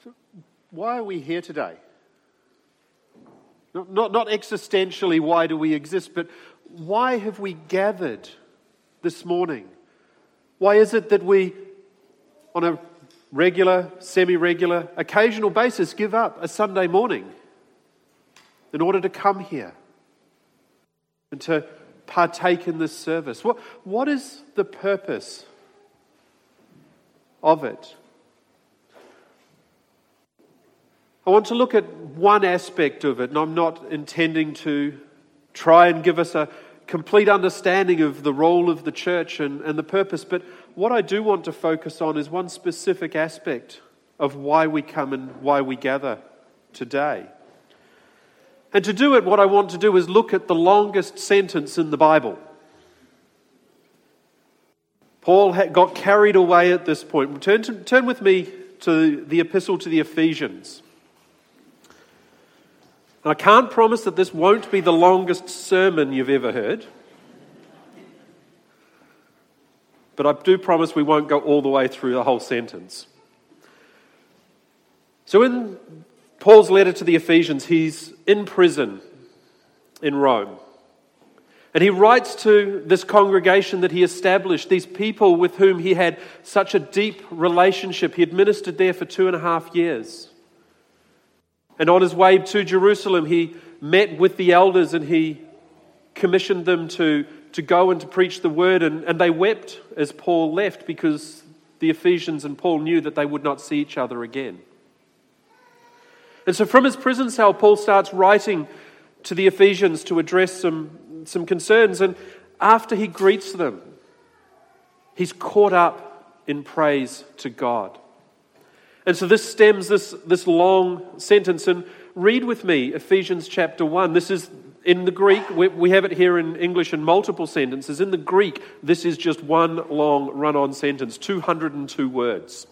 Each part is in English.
Why are we here today? Not existentially, why do we exist, but why have we gathered this morning? Why is it that we, on a regular, semi-regular, occasional basis, give up a Sunday morning in order to come here and to partake in this service? What is the purpose of it? I want to look at one aspect of it, and I'm not intending to try and give us a complete understanding of the role of the church and the purpose, but what I do want to focus on is one specific aspect of why we come and why we gather today. And to do it, what I want to do is look at the longest sentence in the Bible. Paul got carried away at this point. Turn with me to the epistle to the Ephesians. I can't promise that this won't be the longest sermon you've ever heard. But I do promise we won't go all the way through the whole sentence. So in Paul's letter to the Ephesians, he's in prison in Rome. And he writes to this congregation that he established, these people with whom he had such a deep relationship. He had ministered there for 2.5 years. And on his way to Jerusalem, he met with the elders and he commissioned them to go and to preach the word. And they wept as Paul left because the Ephesians and Paul knew that they would not see each other again. And so from his prison cell, Paul starts writing to the Ephesians to address some concerns. And after he greets them, he's caught up in praise to God. And so this stems this long sentence. And read with me Ephesians chapter 1. This is in the Greek. We have it here in English in multiple sentences. In the Greek, this is just one long run-on sentence, 202 words.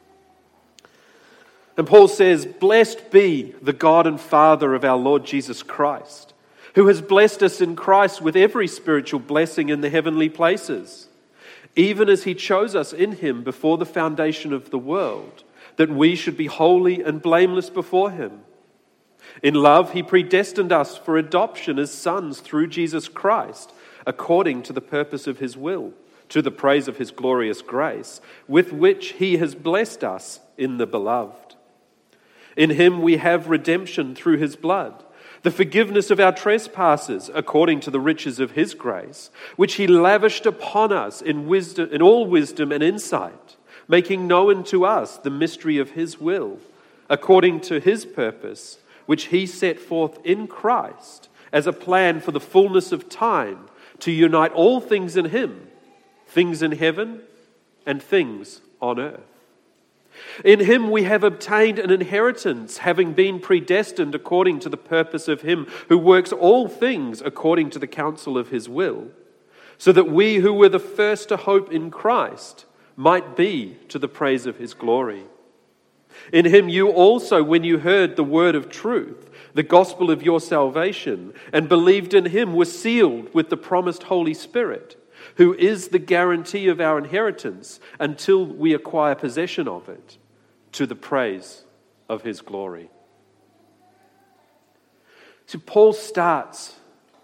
And Paul says, "Blessed be the God and Father of our Lord Jesus Christ, who has blessed us in Christ with every spiritual blessing in the heavenly places, even as he chose us in him before the foundation of the world, that we should be holy and blameless before him. In love, he predestined us for adoption as sons through Jesus Christ, according to the purpose of his will, to the praise of his glorious grace, with which he has blessed us in the beloved. In him we have redemption through his blood, the forgiveness of our trespasses, according to the riches of his grace, which he lavished upon us in all wisdom and insight, making known to us the mystery of his will, according to his purpose, which he set forth in Christ as a plan for the fullness of time, to unite all things in him, things in heaven and things on earth. In him we have obtained an inheritance, having been predestined according to the purpose of him who works all things according to the counsel of his will, so that we who were the first to hope in Christ might be to the praise of his glory. In him you also, when you heard the word of truth, the gospel of your salvation, and believed in him, were sealed with the promised Holy Spirit, who is the guarantee of our inheritance until we acquire possession of it, to the praise of his glory." So Paul starts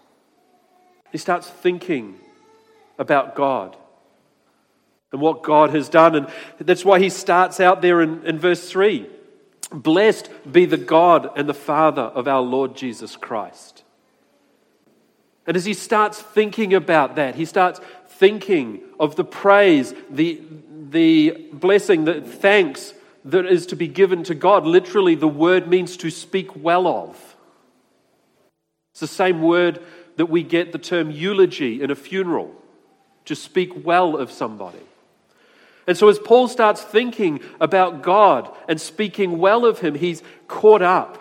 thinking about God and what God has done. And that's why he starts out there in verse 3. "Blessed be the God and the Father of our Lord Jesus Christ." And as he starts thinking about that, he starts thinking of the praise, the blessing, the thanks that is to be given to God. Literally, the word means to speak well of. It's the same word that we get the term eulogy in a funeral, to speak well of somebody. And so as Paul starts thinking about God and speaking well of him, he's caught up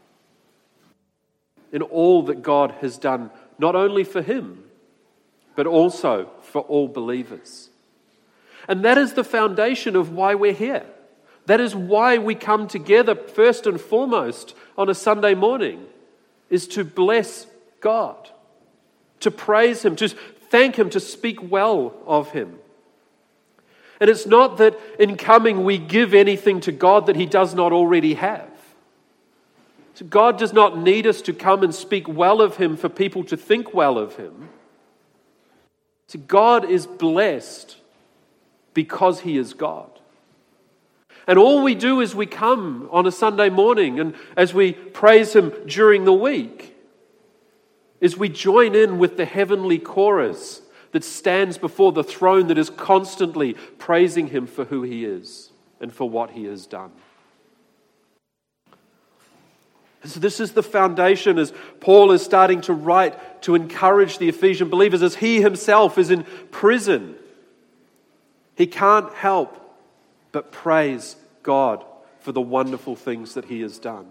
in all that God has done, not only for him, but also for all believers. And that is the foundation of why we're here. That is why we come together first and foremost on a Sunday morning, is to bless God, to praise him, to thank him, to speak well of him. And it's not that in coming we give anything to God that he does not already have. So God does not need us to come and speak well of him for people to think well of him. So God is blessed because he is God. And all we do is we come on a Sunday morning, and as we praise him during the week, is we join in with the heavenly chorus that stands before the throne that is constantly praising him for who he is and for what he has done. And so this is the foundation as Paul is starting to write to encourage the Ephesian believers as he himself is in prison. He can't help but praise God for the wonderful things that he has done.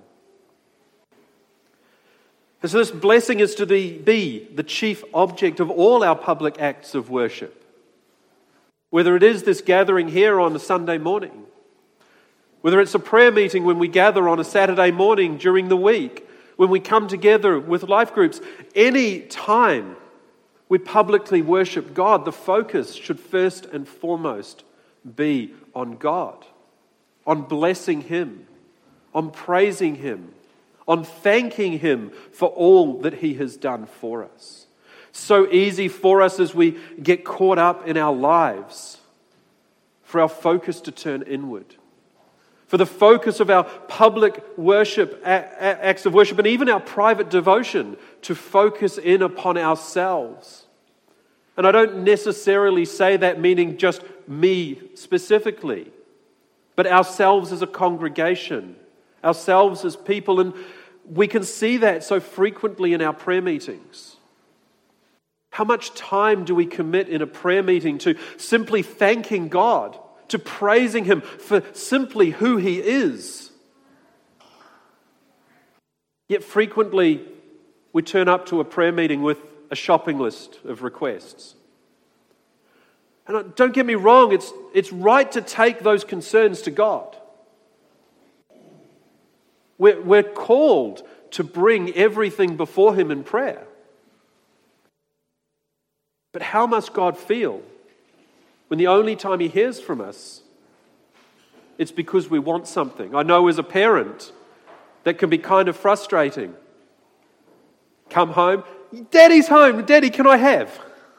And so this blessing is to be the chief object of all our public acts of worship. Whether it is this gathering here on a Sunday morning, whether it's a prayer meeting when we gather on a Saturday morning during the week, when we come together with life groups, any time we publicly worship God, the focus should first and foremost be on God, on blessing him, on praising him, on thanking him for all that he has done for us. So easy for us as we get caught up in our lives, for our focus to turn inward, for the focus of our public worship, acts of worship, and even our private devotion to focus in upon ourselves. And I don't necessarily say that meaning just me specifically, but ourselves as a congregation, ourselves as people, and we can see that so frequently in our prayer meetings. How much time do we commit in a prayer meeting to simply thanking God, to praising him for simply who he is? Yet frequently we turn up to a prayer meeting with a shopping list of requests. And don't get me wrong, it's right to take those concerns to God. We're called to bring everything before him in prayer. But how must God feel when the only time he hears from us, it's because we want something? I know as a parent, that can be kind of frustrating. Come home, Daddy's home, Daddy, can I have?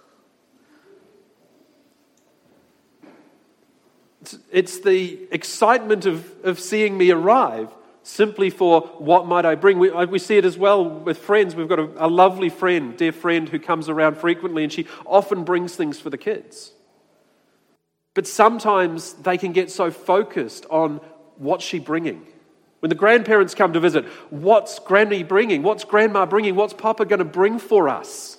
It's the excitement of seeing me arrive simply for what might I bring. We see it as well with friends. We've got a lovely friend, dear friend, who comes around frequently, and she often brings things for the kids. But sometimes they can get so focused on what's she bringing. When the grandparents come to visit, what's Granny bringing? What's Grandma bringing? What's Papa going to bring for us?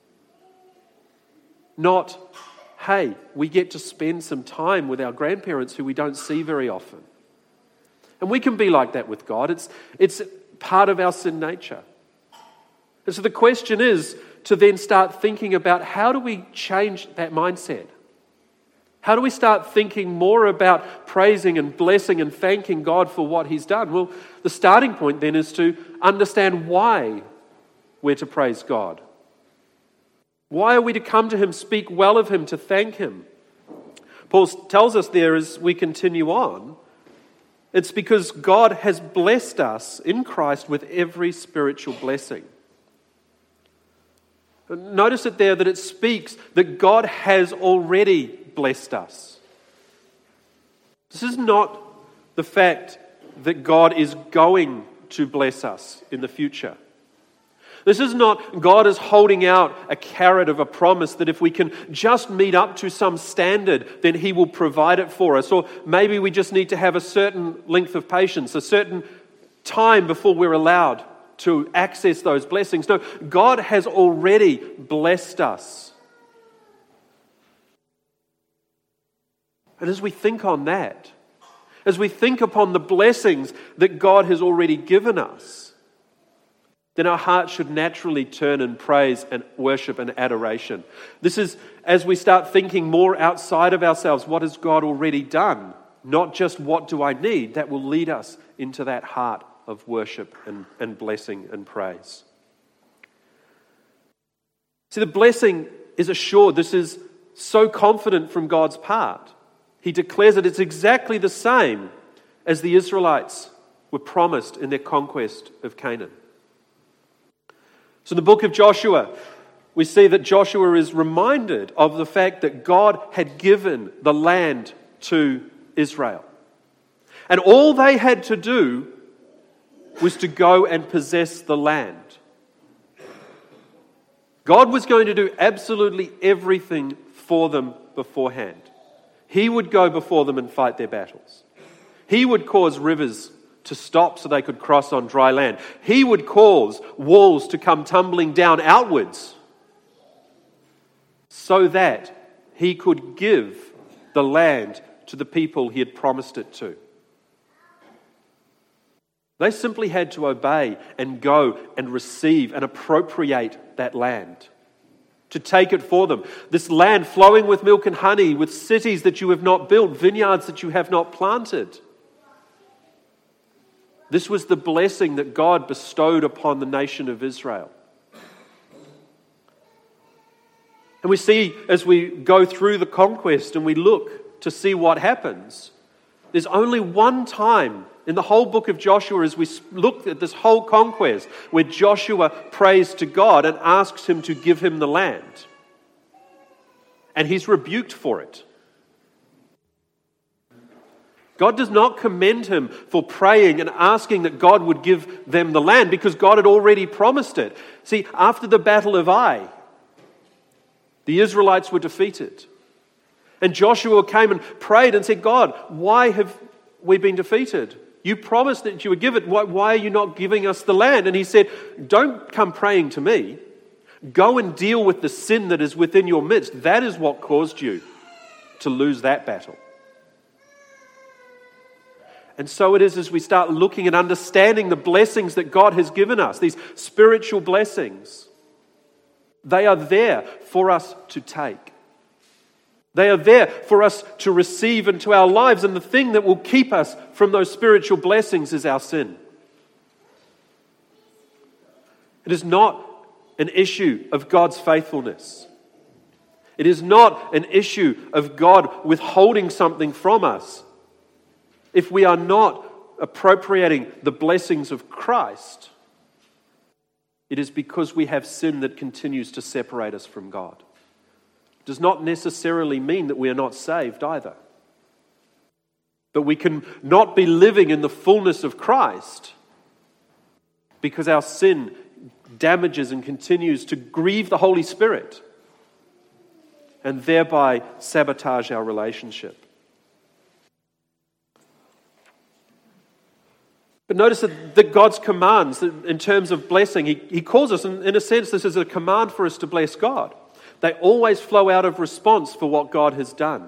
Not, hey, we get to spend some time with our grandparents who we don't see very often. And we can be like that with God. It's part of our sin nature. And so the question is to then start thinking about how do we change that mindset? How do we start thinking more about praising and blessing and thanking God for what he's done? Well, the starting point then is to understand why we're to praise God. Why are we to come to him, speak well of him, to thank him? Paul tells us there as we continue on, it's because God has blessed us in Christ with every spiritual blessing. Notice it there that it speaks that God has already blessed us. This is not the fact that God is going to bless us in the future. This is not God is holding out a carrot of a promise that if we can just meet up to some standard, then he will provide it for us. Or maybe we just need to have a certain length of patience, a certain time before we're allowed to access those blessings. No, God has already blessed us. And as we think on that, as we think upon the blessings that God has already given us, then our hearts should naturally turn in praise and worship and adoration. This is as we start thinking more outside of ourselves, what has God already done? Not just what do I need? That will lead us into that heart of worship and blessing and praise. See, the blessing is assured. This is so confident from God's part. he declares that it's exactly the same as the Israelites were promised in their conquest of Canaan. So in the book of Joshua, we see that Joshua is reminded of the fact that God had given the land to Israel. And all they had to do was to go and possess the land. God was going to do absolutely everything for them beforehand. He would go before them and fight their battles. He would cause rivers to stop so they could cross on dry land. He would cause walls to come tumbling down outwards so that he could give the land to the people he had promised it to. They simply had to obey and go and receive and appropriate that land, to take it for them. This land flowing with milk and honey, with cities that you have not built, vineyards that you have not planted. This was the blessing that God bestowed upon the nation of Israel. And we see as we go through the conquest and we look to see what happens, there's only one time in the whole book of Joshua, as we look at this whole conquest, where Joshua prays to God and asks him to give him the land. And he's rebuked for it. God does not commend him for praying and asking that God would give them the land, because God had already promised it. See, after the Battle of Ai, the Israelites were defeated. And Joshua came and prayed and said, God, why have we been defeated? You promised that you would give it. Why are you not giving us the land? And he said, don't come praying to me. Go and deal with the sin that is within your midst. That is what caused you to lose that battle. And so it is as we start looking and understanding the blessings that God has given us, these spiritual blessings. They are there for us to take. They are there for us to receive into our lives, and the thing that will keep us from those spiritual blessings is our sin. It is not an issue of God's faithfulness. It is not an issue of God withholding something from us. If we are not appropriating the blessings of Christ, it is because we have sin that continues to separate us from God. Does not necessarily mean that we are not saved either. But we can not be living in the fullness of Christ because our sin damages and continues to grieve the Holy Spirit and thereby sabotage our relationship. But notice that God's commands, in terms of blessing, He calls us, and in a sense this is a command for us to bless God. They always flow out of response for what God has done.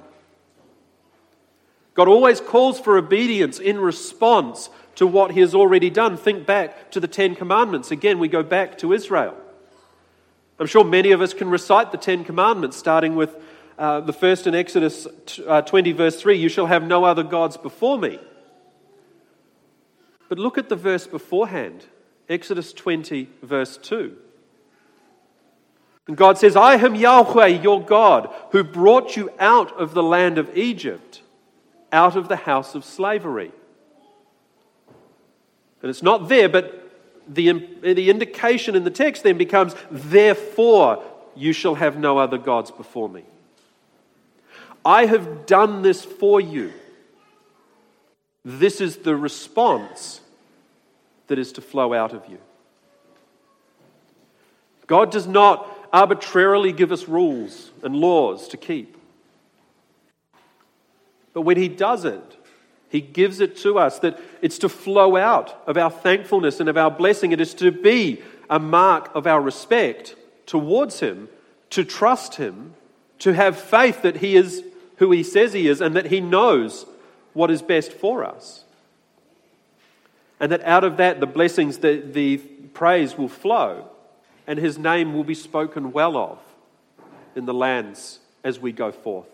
God always calls for obedience in response to what He has already done. Think back to the 10 Commandments. Again, we go back to Israel. I'm sure many of us can recite the 10 Commandments, starting with the first in Exodus 20 verse 3, you shall have no other gods before me. But look at the verse beforehand, Exodus 20 verse 2. And God says, I am Yahweh, your God, who brought you out of the land of Egypt, out of the house of slavery. And it's not there, but the indication in the text then becomes, therefore you shall have no other gods before me. I have done this for you. This is the response that is to flow out of you. God does not arbitrarily give us rules and laws to keep. But when He does it, He gives it to us that it's to flow out of our thankfulness and of our blessing. It is to be a mark of our respect towards Him, to trust Him, to have faith that He is who He says He is and that He knows what is best for us. And that out of that, the blessings, the praise will flow, and His name will be spoken well of in the lands as we go forth.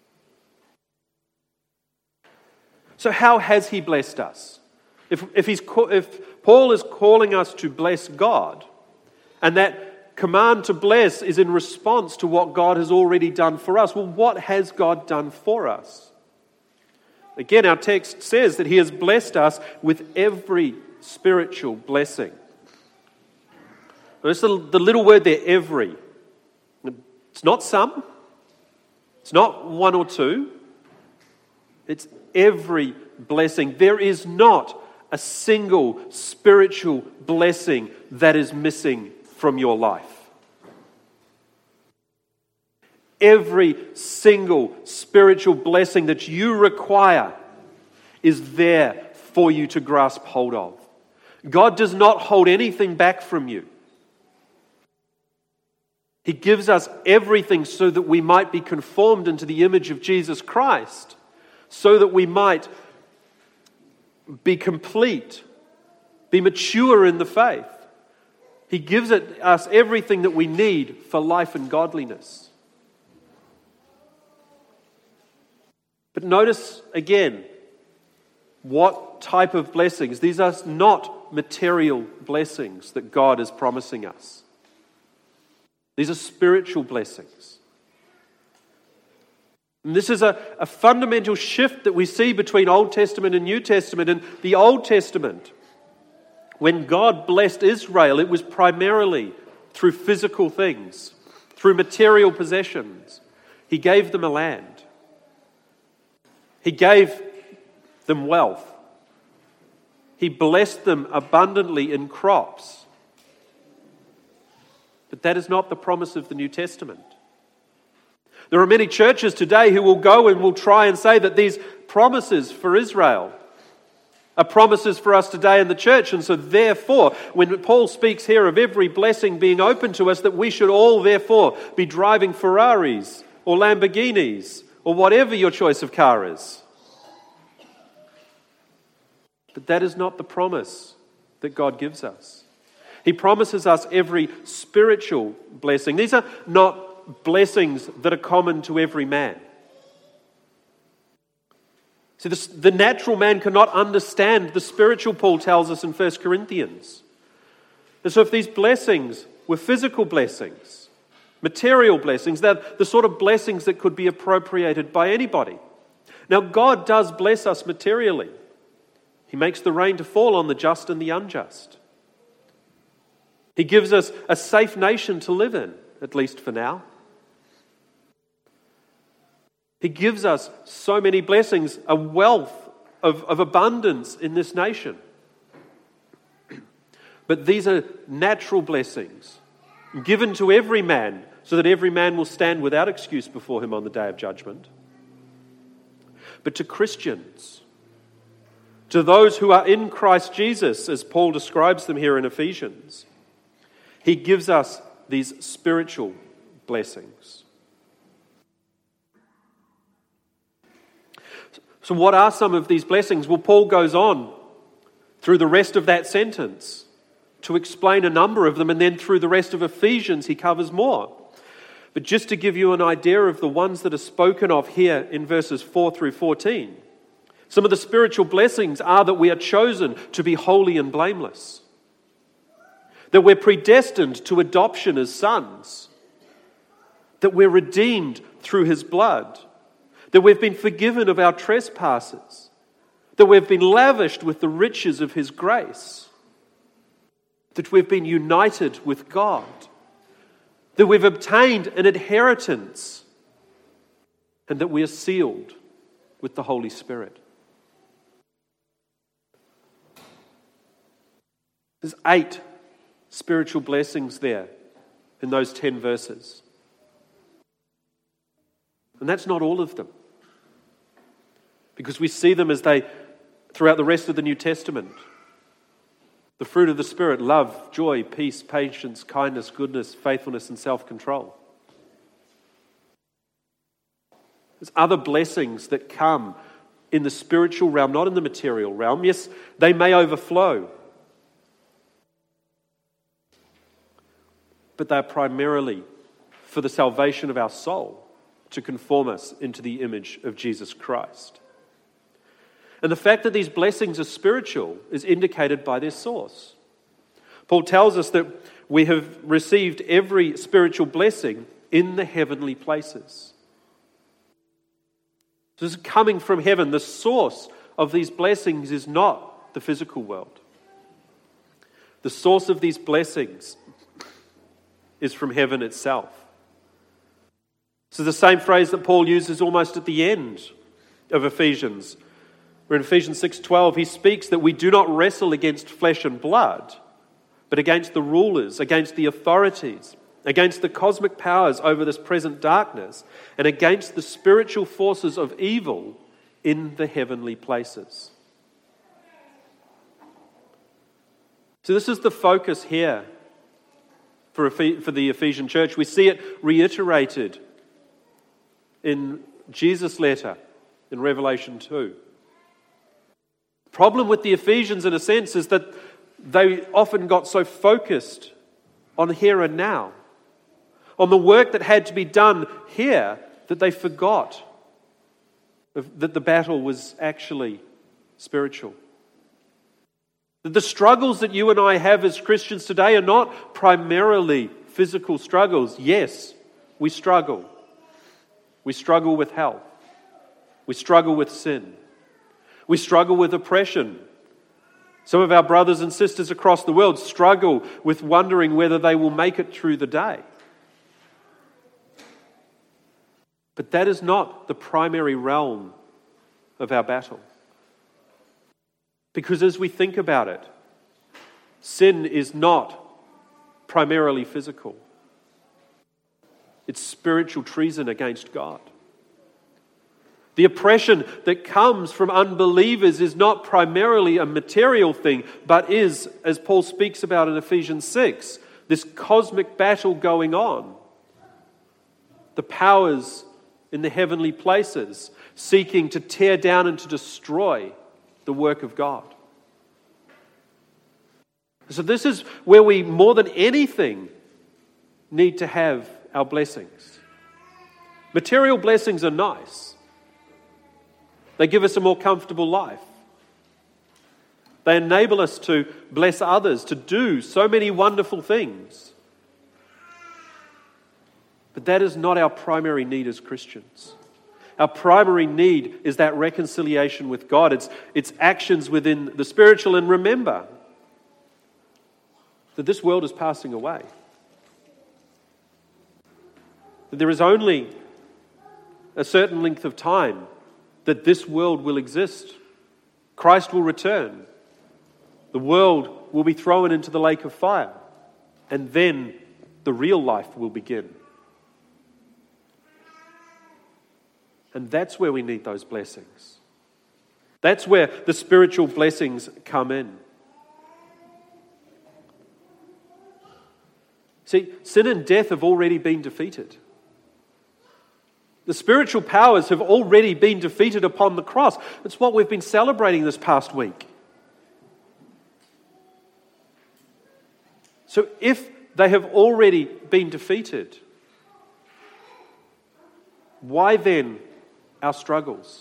So how has He blessed us? If Paul is calling us to bless God, and that command to bless is in response to what God has already done for us, well, what has God done for us? Again, our text says that he has blessed us with every spiritual blessing. Notice the little word there, every. It's not some. It's not one or two. It's every blessing. There is not a single spiritual blessing that is missing from your life. Every single spiritual blessing that you require is there for you to grasp hold of. God does not hold anything back from you. He gives us everything so that we might be conformed into the image of Jesus Christ, so that we might be complete, be mature in the faith. He gives us everything that we need for life and godliness. But notice again, what type of blessings? These are not material blessings that God is promising us. These are spiritual blessings. And this is a fundamental shift that we see between Old Testament and New Testament. In the Old Testament, when God blessed Israel, it was primarily through physical things, through material possessions. He gave them a land. He gave them wealth. He blessed them abundantly in crops. But that is not the promise of the New Testament. There are many churches today who will go and will try and say that these promises for Israel are promises for us today in the church. And so therefore, when Paul speaks here of every blessing being open to us, that we should all therefore be driving Ferraris or Lamborghinis or whatever your choice of car is. But that is not the promise that God gives us. He promises us every spiritual blessing. These are not blessings that are common to every man. See, the natural man cannot understand the spiritual, Paul tells us in 1 Corinthians. And so if these blessings were physical blessings, material blessings, they're the sort of blessings that could be appropriated by anybody. Now, God does bless us materially. He makes the rain to fall on the just and the unjust. He gives us a safe nation to live in, at least for now. He gives us so many blessings, a wealth of abundance in this nation. But these are natural blessings given to every man so that every man will stand without excuse before him on the day of judgment. But to Christians, to those who are in Christ Jesus, as Paul describes them here in Ephesians, he gives us these spiritual blessings. So what are some of these blessings? Well, Paul goes on through the rest of that sentence to explain a number of them, and then through the rest of Ephesians he covers more. But just to give you an idea of the ones that are spoken of here in verses 4 through 14, some of the spiritual blessings are that we are chosen to be holy and blameless, that we're predestined to adoption as sons, that we're redeemed through his blood, that we've been forgiven of our trespasses, that we've been lavished with the riches of his grace, that we've been united with God, that we've obtained an inheritance, and that we are sealed with the Holy Spirit. There's 8 spiritual blessings there in those 10 verses. And that's not all of them, because we see them as they, throughout the rest of the New Testament. The fruit of the Spirit: love, joy, peace, patience, kindness, goodness, faithfulness, and self-control. There's other blessings that come in the spiritual realm, not in the material realm. Yes, they may overflow, but they're primarily for the salvation of our soul, to conform us into the image of Jesus Christ. And the fact that these blessings are spiritual is indicated by their source. Paul tells us that we have received every spiritual blessing in the heavenly places. So this is coming from heaven. The source of these blessings is not the physical world. The source of these blessings is from heaven itself. So the same phrase that Paul uses almost at the end of Ephesians, where in Ephesians 6:12 he speaks that we do not wrestle against flesh and blood, but against the rulers, against the authorities, against the cosmic powers over this present darkness, and against the spiritual forces of evil in the heavenly places. So this is the focus here for the Ephesian church. We see it reiterated in Jesus' letter in Revelation 2. The problem with the Ephesians, in a sense, is that they often got so focused on here and now, on the work that had to be done here, that they forgot that the battle was actually spiritual. That the struggles that you and I have as Christians today are not primarily physical struggles. Yes, we struggle. We struggle with health. We struggle with sin. We struggle with oppression. Some of our brothers and sisters across the world struggle with wondering whether they will make it through the day. But that is not the primary realm of our battle. Because as we think about it, sin is not primarily physical. It's spiritual treason against God. The oppression that comes from unbelievers is not primarily a material thing, but is, as Paul speaks about in Ephesians 6, this cosmic battle going on. The powers in the heavenly places seeking to tear down and to destroy the work of God. So this is where we, more than anything, need to have our blessings. Material blessings are nice. They give us a more comfortable life. They enable us to bless others, to do so many wonderful things. But that is not our primary need as Christians. Our primary need is that reconciliation with God. It's actions within the spiritual. And remember that this world is passing away. That there is only a certain length of time that this world will exist. Christ will return. The world will be thrown into the lake of fire. And then the real life will begin. And that's where we need those blessings. That's where the spiritual blessings come in. See, sin and death have already been defeated. The spiritual powers have already been defeated upon the cross. It's what we've been celebrating this past week. So if they have already been defeated, why then our struggles?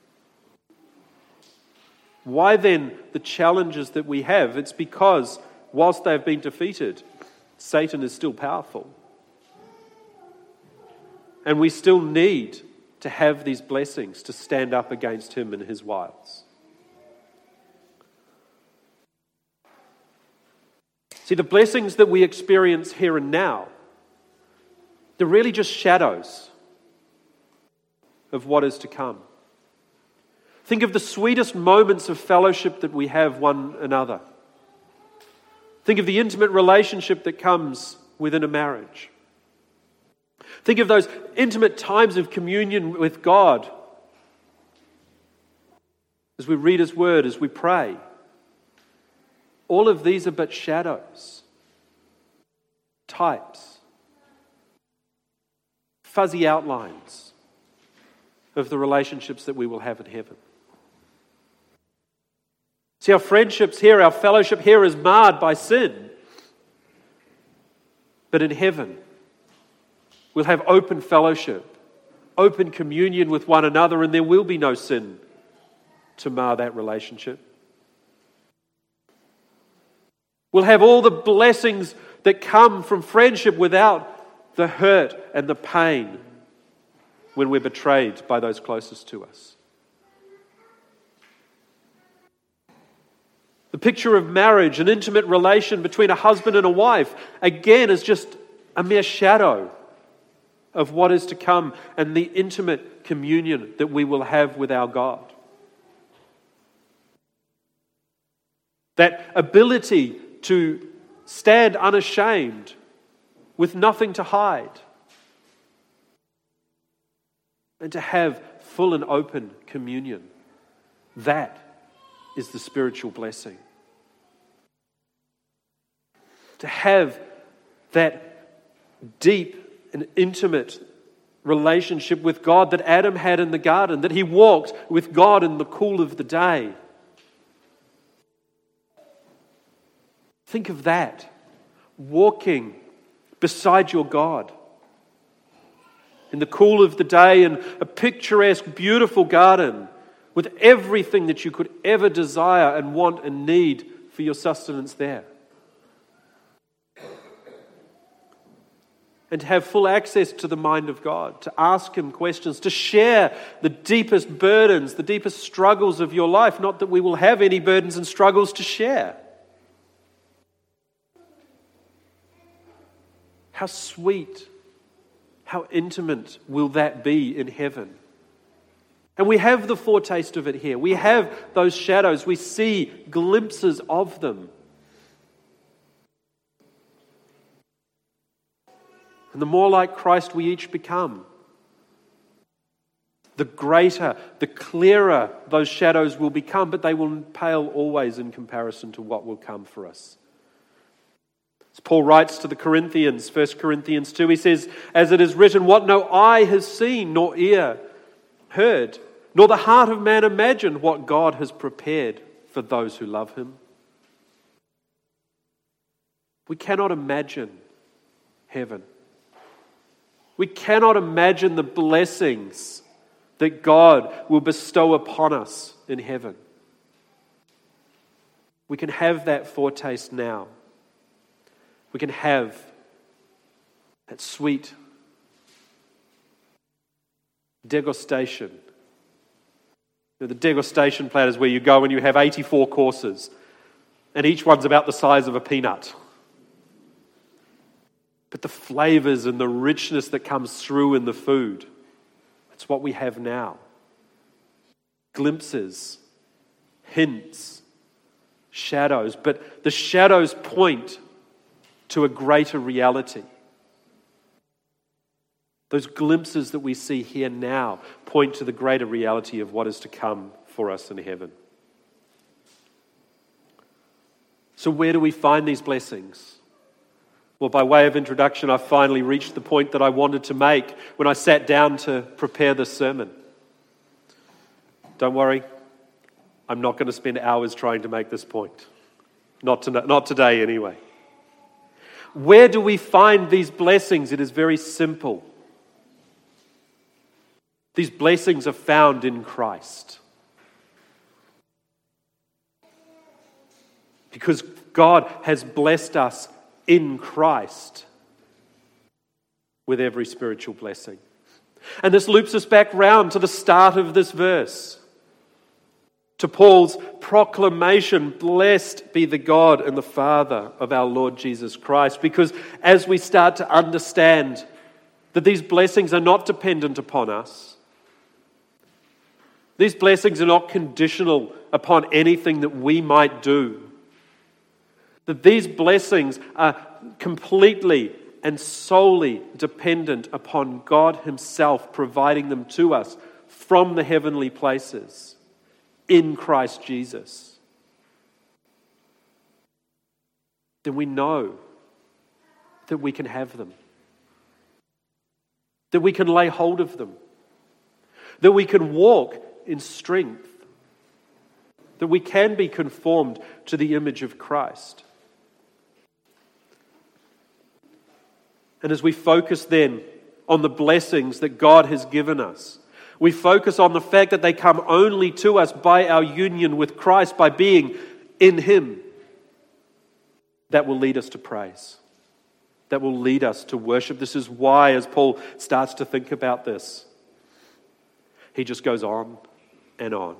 Why then the challenges that we have? It's because whilst they have been defeated, Satan is still powerful. And we still need to have these blessings to stand up against him and his wiles. See, the blessings that we experience here and now, they're really just shadows of what is to come. Think of the sweetest moments of fellowship that we have one another. Think of the intimate relationship that comes within a marriage. Think of those intimate times of communion with God as we read His Word, as we pray. All of these are but shadows, types, fuzzy outlines of the relationships that we will have in heaven. See, our friendships here, our fellowship here is marred by sin. But in heaven, we'll have open fellowship, open communion with one another, and there will be no sin to mar that relationship. We'll have all the blessings that come from friendship without the hurt and the pain when we're betrayed by those closest to us. The picture of marriage, an intimate relation between a husband and a wife, again is just a mere shadow of what is to come and the intimate communion that we will have with our God. That ability to stand unashamed with nothing to hide and to have full and open communion. That is the spiritual blessing. To have that deep and intimate relationship with God that Adam had in the garden, that he walked with God in the cool of the day. Think of that, walking beside your God in the cool of the day in a picturesque, beautiful garden with everything that you could ever desire and want and need for your sustenance there. And to have full access to the mind of God, to ask Him questions, to share the deepest burdens, the deepest struggles of your life. Not that we will have any burdens and struggles to share. How sweet, how intimate will that be in heaven? And we have the foretaste of it here. We have those shadows. We see glimpses of them. And the more like Christ we each become, the greater, the clearer those shadows will become, but they will pale always in comparison to what will come for us. As Paul writes to the Corinthians, 1 Corinthians 2, he says, "As it is written, what no eye has seen, nor ear heard, nor the heart of man imagined, what God has prepared for those who love Him." We cannot imagine heaven. We cannot imagine the blessings that God will bestow upon us in heaven. We can have that foretaste now. We can have that sweet degustation. The degustation platter is where you go and you have 84 courses, and each one's about the size of a peanut. But the flavors and the richness that comes through in the food, that's what we have now. Glimpses, hints, shadows. But the shadows point to a greater reality. Those glimpses that we see here now point to the greater reality of what is to come for us in heaven. So where do we find these blessings? Well, by way of introduction, I've finally reached the point that I wanted to make when I sat down to prepare this sermon. Don't worry, I'm not going to spend hours trying to make this point. Not today anyway. Where do we find these blessings? It is very simple. These blessings are found in Christ. Because God has blessed us in Christ with every spiritual blessing. And this loops us back round to the start of this verse, to Paul's proclamation, "Blessed be the God and the Father of our Lord Jesus Christ." Because as we start to understand that these blessings are not dependent upon us, these blessings are not conditional upon anything that we might do, that these blessings are completely and solely dependent upon God Himself providing them to us from the heavenly places in Christ Jesus, then we know that we can have them, that we can lay hold of them, that we can walk in strength, that we can be conformed to the image of Christ. And as we focus then on the blessings that God has given us, we focus on the fact that they come only to us by our union with Christ, by being in Him. That will lead us to praise. That will lead us to worship. This is why, as Paul starts to think about this, he just goes on and on.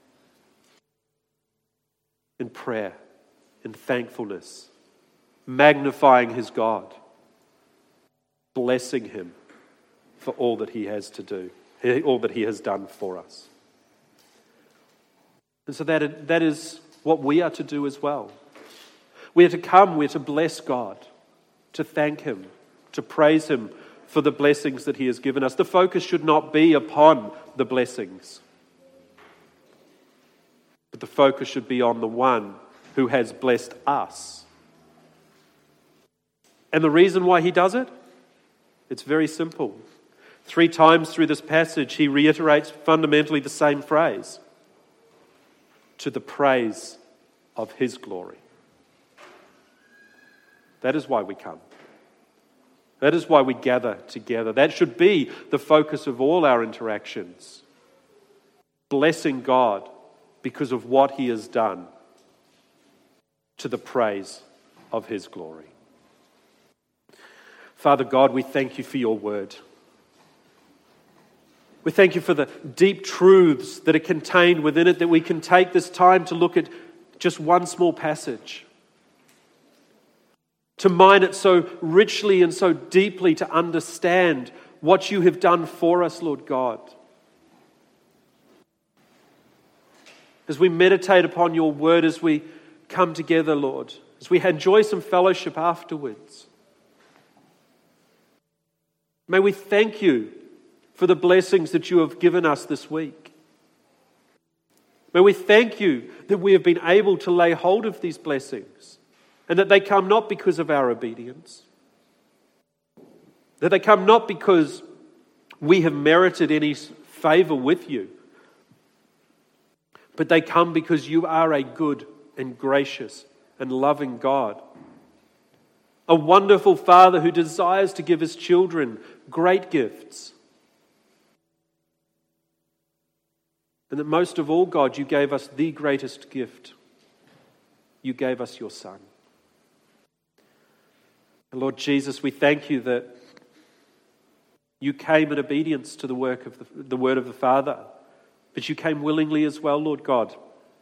In prayer, in thankfulness, magnifying his God, blessing him for all that he has to do, all that he has done for us. And so that is what we are to do as well. We are to come, we are to bless God, to thank him, to praise him for the blessings that he has given us. The focus should not be upon the blessings, but the focus should be on the one who has blessed us. And the reason why he does it? It's very simple. 3 times through this passage, he reiterates fundamentally the same phrase: to the praise of his glory. That is why we come. That is why we gather together. That should be the focus of all our interactions. Blessing God because of what he has done, to the praise of his glory. Father God, we thank you for your word. We thank you for the deep truths that are contained within it, that we can take this time to look at just one small passage, to mine it so richly and so deeply, to understand what you have done for us, Lord God. As we meditate upon your word, as we come together, Lord, as we enjoy some fellowship afterwards, may we thank you for the blessings that you have given us this week. May we thank you that we have been able to lay hold of these blessings, and that they come not because of our obedience, that they come not because we have merited any favor with you, but they come because you are a good and gracious and loving God, a wonderful Father who desires to give his children great gifts. And that most of all, God, you gave us the greatest gift. You gave us your Son. And Lord Jesus, we thank you that you came in obedience to the work of the word of the Father, but you came willingly as well, Lord God.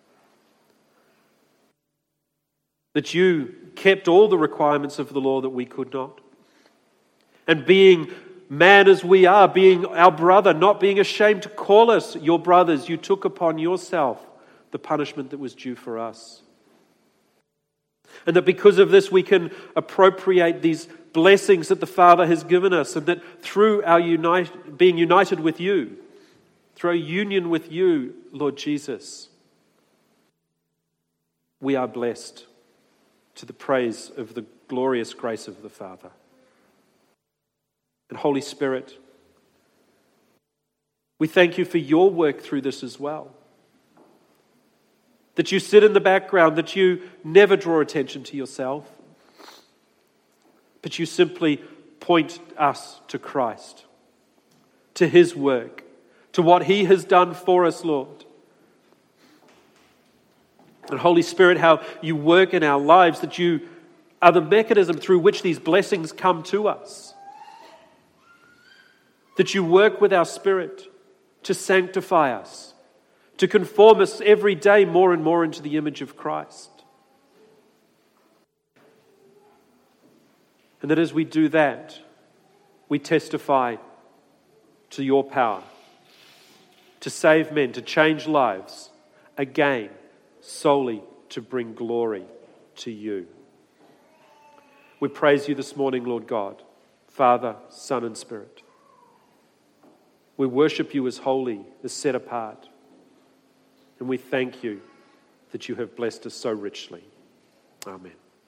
That you kept all the requirements of the law that we could not. And being man as we are, being our brother, not being ashamed to call us your brothers, you took upon yourself the punishment that was due for us. And that because of this we can appropriate these blessings that the Father has given us, and that through our being united with you, through our union with you, Lord Jesus, we are blessed to the praise of the glorious grace of the Father. And Holy Spirit, we thank you for your work through this as well. That you sit in the background, that you never draw attention to yourself, but you simply point us to Christ, to his work, to what he has done for us, Lord. And Holy Spirit, how you work in our lives, that you are the mechanism through which these blessings come to us. That you work with our spirit to sanctify us, to conform us every day more and more into the image of Christ. And that as we do that, we testify to your power to save men, to change lives, again, solely to bring glory to you. We praise you this morning, Lord God, Father, Son, and Spirit. We worship you as holy, as set apart. And we thank you that you have blessed us so richly. Amen.